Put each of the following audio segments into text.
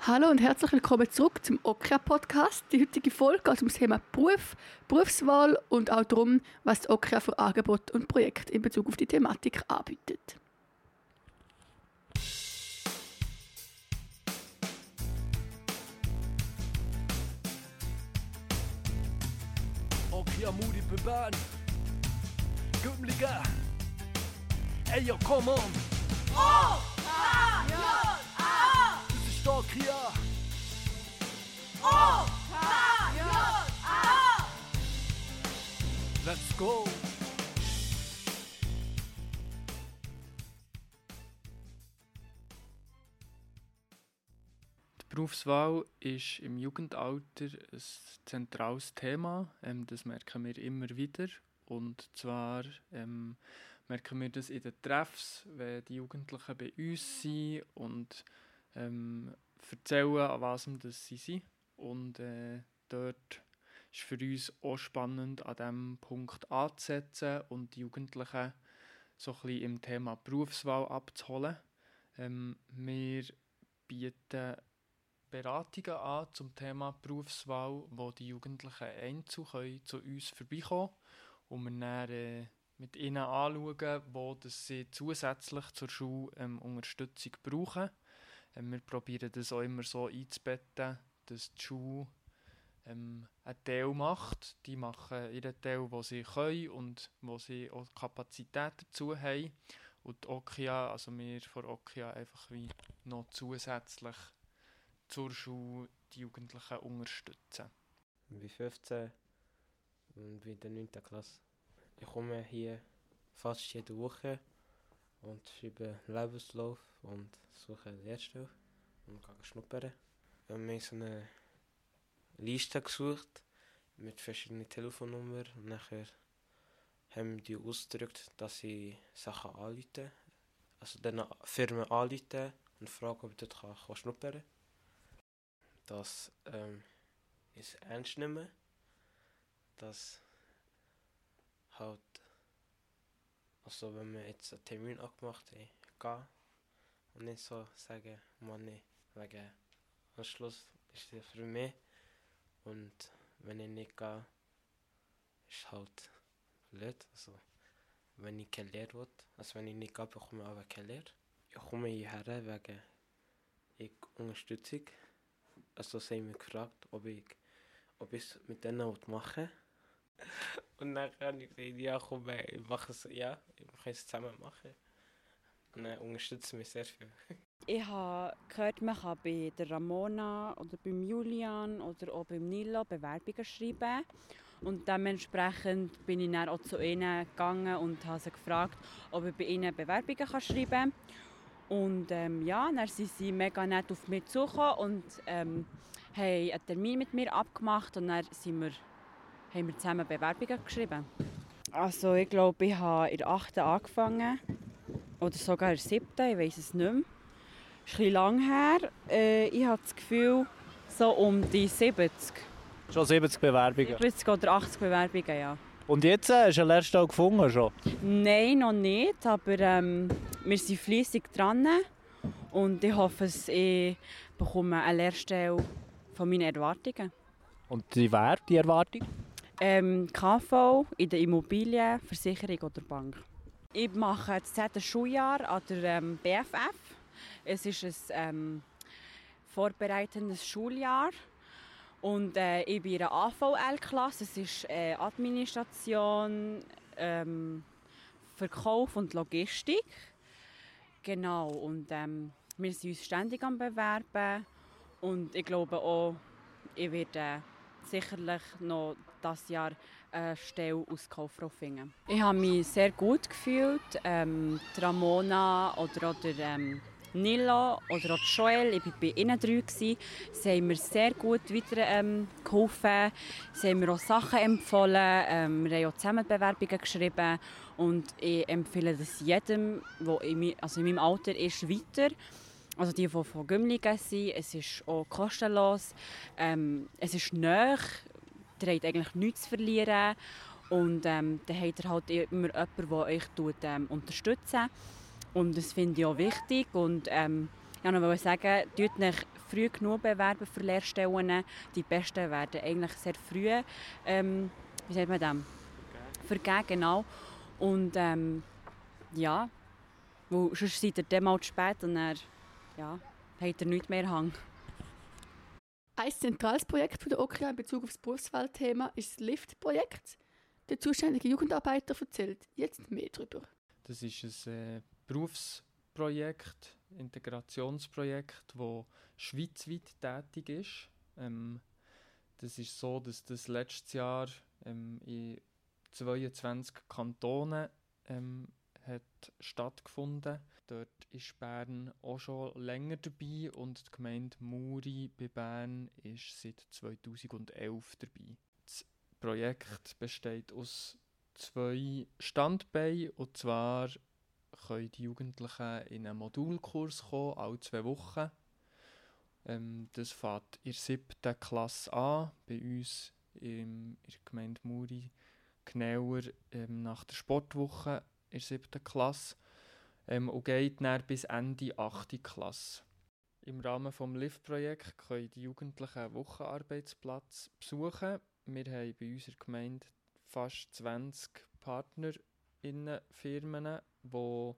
Hallo und herzlich willkommen zurück zum OKRA-Podcast. Die heutige Folge geht um das Thema Beruf, Berufswahl und auch darum, was die OKRA für Angebote und Projekte in Bezug auf die Thematik anbietet. OKRA Moody Beban Gümliga Ey yo, come on O-K-J-A Das ist OKRA O-K-J-A Let's go! Die Berufswahl ist im Jugendalter ein zentrales Thema. Das merken wir immer wieder. Und zwar merken wir das in den Treffs, wenn die Jugendlichen bei uns sind und erzählen, an was sie sind. Und dort ist für uns auch spannend, an diesem Punkt anzusetzen und die Jugendlichen so ein bisschen im Thema Berufswahl abzuholen. Wir bieten Beratungen an zum Thema Berufswahl, wo die Jugendlichen einzeln zu uns vorbeikommen und wir dann mit ihnen anschauen, wo sie zusätzlich zur Schule Unterstützung brauchen. Wir probieren das auch immer so einzubetten, dass die Schule einen Teil macht. Die machen ihren Teil, wo sie können und wo sie auch Kapazität dazu haben. Und die OKIA, also wir von OKIA einfach wie noch zusätzlich zur Schule die Jugendlichen unterstützen. Ich bin 15 und bin in der 9. Klasse. Ich komme hier fast jede Woche und schreibe Lebenslauf und suche eine Lehrstelle und gehe schnuppern. Wir haben so eine Liste gesucht mit verschiedenen Telefonnummern und nachher haben wir die ausgedrückt, dass sie Sachen anrufen, also den Firmen anrufen und fragen, ob ich dort schnuppern kann. Das ist ernst nehmen, dass halt, also wenn wir jetzt einen Termin abgemacht haben, gehen und nicht so sagen, man nicht, wegen Anschluss ist das für mich und wenn ich nicht gehe, ist halt blöd, also wenn ich keine Lehre will, also wenn ich nicht gehe, bekomme ich aber keine Lehre. Ich komme hierher wegen Unterstützung. Also sie haben mich gefragt, ob ich es mit denen machen will. Und dann habe ich gesagt, ja komm, ich mache es, ja, ich kann es zusammen machen. Und dann unterstützen mich sehr viel. Ich habe gehört, man kann bei der Ramona oder beim Julian oder auch beim Nilo Bewerbungen schreiben. Und dementsprechend bin ich dann auch zu ihnen gegangen und habe sie gefragt, ob ich bei ihnen Bewerbungen schreiben kann. Und ja, dann sind sie mega nett auf mich zugekommen und haben einen Termin mit mir abgemacht und dann haben wir zusammen Bewerbungen geschrieben. Also ich glaube, ich habe in der 8. angefangen oder sogar in der 7., ich weiß es nicht mehr. Das ist ein bisschen lang her. Ich habe das Gefühl, so um die 70. Schon 70 Bewerbungen? 70 oder 80 Bewerbungen, ja. Und jetzt hast du eine Lehrstelle gefunden schon? Nein, noch nicht, aber wir sind fleissig dran und ich hoffe, ich bekomme eine Lehrstelle von meinen Erwartungen. Und wie wäre die Erwartung? KV in der Immobilien, Versicherung oder Bank. Ich mache das 10. Schuljahr an der BFF. Es ist ein vorbereitendes Schuljahr. Und ich bin in einer AVL-Klasse. Es ist Administration, Verkauf und Logistik. Genau. Und wir sind uns ständig am Bewerben. Und ich glaube auch, ich werde sicherlich noch dieses Jahr eine Stelle als Kauffrau finden. Ich habe mich sehr gut gefühlt. Die Ramona oder Nilo oder auch Joel, ich war bei ihnen 3. Sie haben mir sehr gut weitergeholfen. Sie haben mir auch Sachen empfohlen. Wir haben auch zusammen Bewerbungen geschrieben. Und ich empfehle das jedem, der in meinem Alter ist, weiter. Also die von Gümligen sind. Es ist auch kostenlos. Es ist nahe. Ihr habt eigentlich nichts zu verlieren. Und dann habt ihr halt immer jemanden, der euch unterstützt. Und das finde ich auch wichtig. Und ich wollte sagen, tut euch früh genug bewerben für Lehrstellen. Die Besten werden eigentlich sehr früh, wie sagt man das? Vergeben, genau. Und ja, weil sonst seid ihr dann mal zu spät und dann ja, habt ihr nichts mehr Hang. Ein zentrales Projekt von der OKRA in Bezug auf das Berufswahlthema ist das LIFT-Projekt. Der zuständige Jugendarbeiter erzählt jetzt mehr darüber. Das ist ein Berufsprojekt, Integrationsprojekt, das schweizweit tätig ist. Das ist so, dass das letztes Jahr in 22 Kantonen hat stattgefunden. Dort ist Bern auch schon länger dabei und die Gemeinde Muri bei Bern ist seit 2011 dabei. Das Projekt besteht aus 2 Standbeinen, und zwar können die Jugendlichen in einen Modulkurs kommen, alle 2 Wochen. Das fängt in der 7. Klasse an, bei uns in der Gemeinde Muri, genauer nach der Sportwoche in der 7. Klasse und geht dann bis Ende 8. Klasse. Im Rahmen des LIFT-Projekts können die Jugendlichen einen Wochenarbeitsplatz besuchen. Wir haben bei unserer Gemeinde fast 20 PartnerInnen-Firmen, die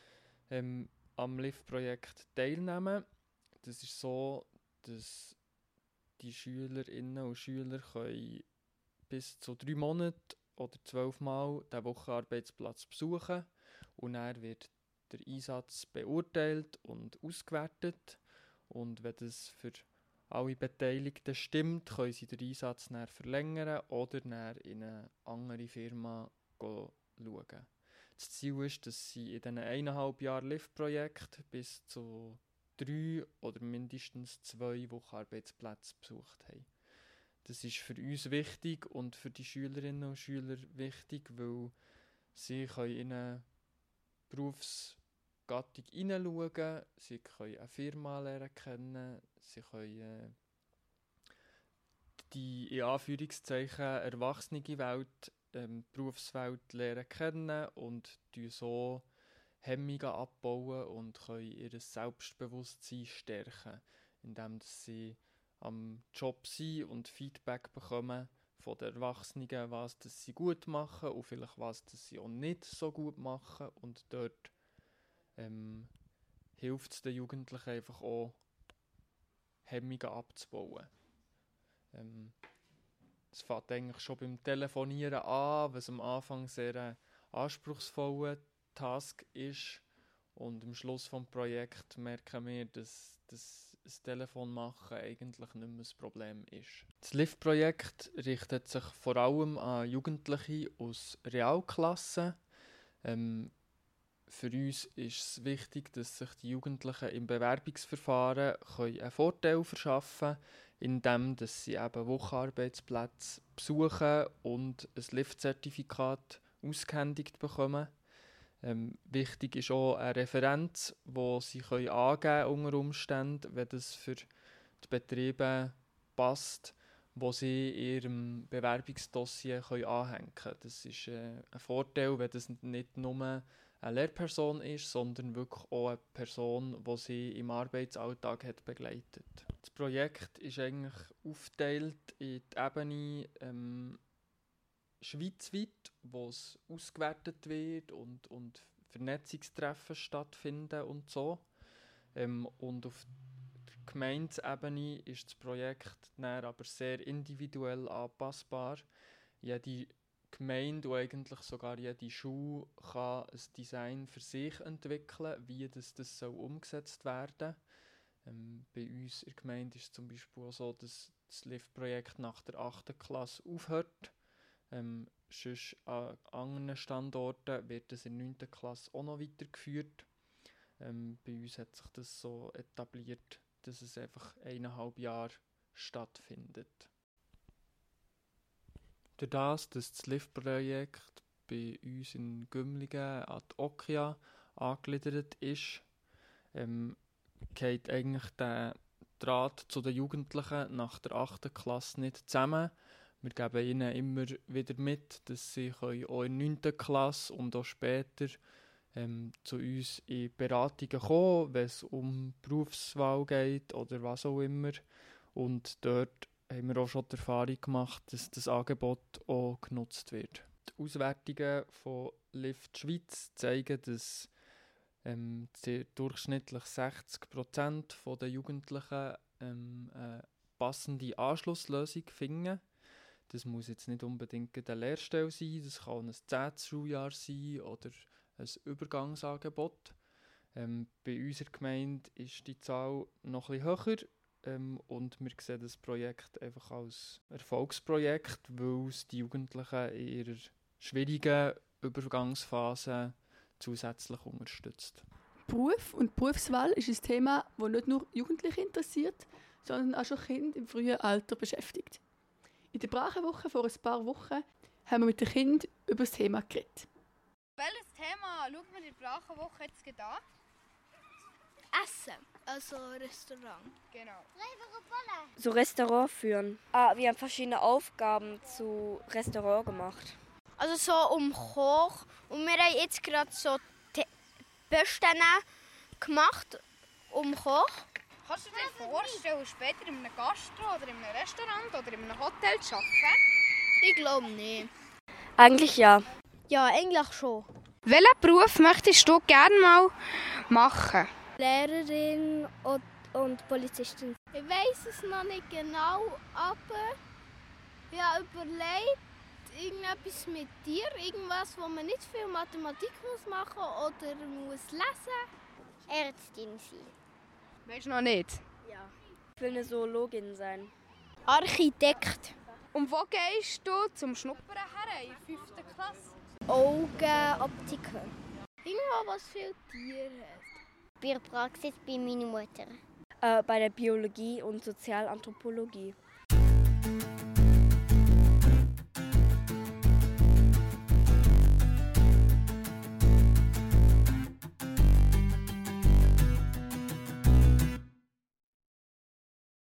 am LIFT-Projekt teilnehmen. Das ist so, dass die Schülerinnen und Schüler können bis zu 3 Monate oder 12 Mal den Wochenarbeitsplatz besuchen und dann wird der Einsatz beurteilt und ausgewertet, und wenn das für alle Beteiligten stimmt, können sie den Einsatz dann verlängern oder dann in eine andere Firma schauen. Das Ziel ist, dass sie in diesen 1,5 Jahren LIFT-Projekt bis zu 3 oder mindestens 2 Wochenarbeitsplätze besucht haben. Das ist für uns wichtig und für die Schülerinnen und Schüler wichtig, weil sie in eine Berufsgattung hineinschauen, sie können eine Firma lernen kennen, sie können die in Anführungszeichen erwachsene Welt, Berufswelt lernen kennen und so Hemmungen abbauen und können ihr Selbstbewusstsein stärken, indem sie am Job sind und Feedback bekommen von den Erwachsenen, was das sie gut machen und vielleicht was das sie auch nicht so gut machen. Und dort hilft es den Jugendlichen einfach auch, Hemmungen abzubauen. Es fängt eigentlich schon beim Telefonieren an, was am Anfang sehr ein anspruchsvoller Task ist. Und am Schluss des Projekts merken wir, dass das Telefon machen eigentlich nicht mehr das Problem ist. Das LIFT-Projekt richtet sich vor allem an Jugendliche aus Realklassen. Für uns ist es wichtig, dass sich die Jugendlichen im Bewerbungsverfahren einen Vorteil verschaffen können, indem sie eben Wochenarbeitsplätze besuchen und ein LIFT-Zertifikat ausgehändigt bekommen. Wichtig ist auch eine Referenz, die sie angeben unter Umständen, wenn das für die Betriebe passt, wo sie in ihrem Bewerbungsdossier anhängen können. Das ist ein Vorteil, wenn das nicht nur eine Lehrperson ist, sondern wirklich auch eine Person, die sie im Arbeitsalltag hat begleitet. Das Projekt ist eigentlich aufgeteilt in die Ebene schweizweit, wo es ausgewertet wird und Vernetzungstreffen stattfinden und so. Und auf der Gemeindeebene ist das Projekt dann aber sehr individuell anpassbar. Jede Gemeinde und eigentlich sogar jede Schule kann ein Design für sich entwickeln, wie das soll umgesetzt werden. Bei uns in der Gemeinde ist es zum Beispiel auch so, dass das LIFT-Projekt nach der 8. Klasse aufhört. Sonst an anderen Standorten wird es in der 9. Klasse auch noch weitergeführt. Bei uns hat sich das so etabliert, dass es einfach 1,5 Jahre stattfindet. Durch das das LIFT-Projekt bei uns in Gümligen an die OKIA angegliedert ist, geht eigentlich der Draht zu den Jugendlichen nach der 8. Klasse nicht zusammen. Wir geben ihnen immer wieder mit, dass sie auch in der 9. Klasse und auch später zu uns in Beratungen kommen, wenn es um Berufswahl geht oder was auch immer. Und dort haben wir auch schon die Erfahrung gemacht, dass das Angebot auch genutzt wird. Die Auswertungen von Lift Schweiz zeigen, dass durchschnittlich 60% der Jugendlichen eine passende Anschlusslösung finden. Das muss jetzt nicht unbedingt eine Lehrstelle sein, das kann auch ein 10. Schuljahr sein oder ein Übergangsangebot. Bei unserer Gemeinde ist die Zahl noch ein bisschen höher und wir sehen das Projekt einfach als Erfolgsprojekt, weil es die Jugendlichen in ihrer schwierigen Übergangsphase zusätzlich unterstützt. Beruf und Berufswahl ist ein Thema, das nicht nur Jugendliche interessiert, sondern auch schon Kinder im frühen Alter beschäftigt. In der Brachenwoche vor ein paar Wochen haben wir mit den Kindern über das Thema geredet. Welches Thema schaut man in der Brachenwoche jetzt an? Essen, also Restaurant. Genau. So Restaurant führen. Wir haben verschiedene Aufgaben zu Restaurant gemacht. Also so um Koch. Und wir haben jetzt gerade so Bösten gemacht um Koch. Kannst du dir vorstellen, später in einem Gastro oder in einem Restaurant oder in einem Hotel zu arbeiten? Ich glaube nicht. Eigentlich ja. Ja, eigentlich schon. Welchen Beruf möchtest du gerne mal machen? Lehrerin und Polizistin. Ich weiß es noch nicht genau, aber ich habe überlegt, irgendetwas mit dir, irgendwas, wo man nicht viel Mathematik machen muss oder muss lesen. Ärztin sein. Weißt du noch nicht? Ja. Ich will eine Zoologin sein. Architekt. Und wo gehst du zum Schnuppern her in der 5. Klasse? Augenoptiker. Irgendwo, was viele Tiere hat. Bei der Praxis bei meiner Mutter. Bei der Biologie und Sozialanthropologie.